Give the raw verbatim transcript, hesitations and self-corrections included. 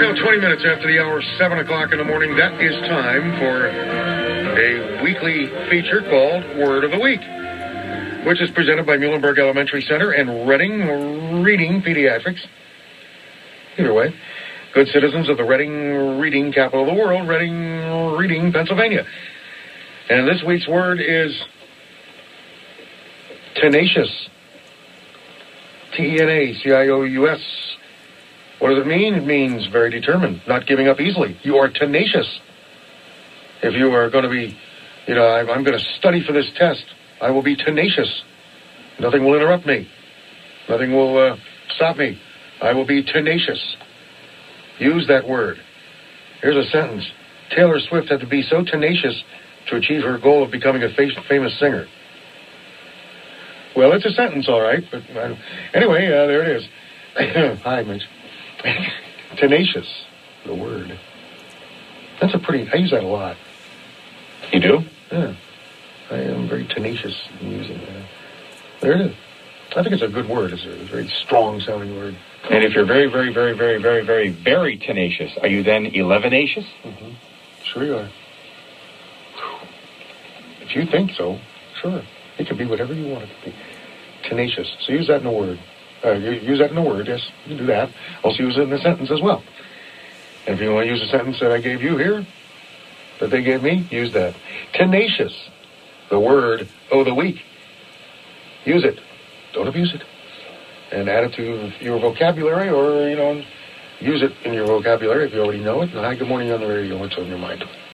now twenty minutes after the hour, seven o'clock in the morning. That is time for a weekly feature called Word of the Week, which is presented by Muhlenberg Elementary Center and Reading Reading Pediatrics. Either way, good citizens of the Reading Reading capital of the world, Reading Reading, Pennsylvania. And this week's word is tenacious. T E N A C I O U S. What does it mean? It means very determined, not giving up easily. You are tenacious. If you are going to be, you know, I'm, I'm going to study for this test, I will be tenacious. Nothing will interrupt me. Nothing will uh, stop me. I will be tenacious. Use that word. Here's a sentence. Taylor Swift had to be so tenacious to achieve her goal of becoming a famous singer. Well, it's a sentence, all right. But uh, anyway, uh, there it is. Hi, Mitch. Tenacious, the word. That's a pretty, I use that a lot. You do? Yeah. I am very tenacious in using that. There it is. I think it's a good word. It's a very strong-sounding word. And if you're very, very, very, very, very, very, very tenacious, are you then eleven-acious? Mm-hmm. Sure you are. If you think so, sure. It can be whatever you want it to be. Tenacious. So use that in a word. Uh, you use that in a word, yes. You can do that. Also use it in a sentence as well. And if you want to use a sentence that I gave you here, that they gave me, use that. Tenacious. The word of the week. Use it. Don't abuse it. And add it to your vocabulary, or, you know, use it in your vocabulary if you already know it. And hi, good morning on the radio. What's on your mind?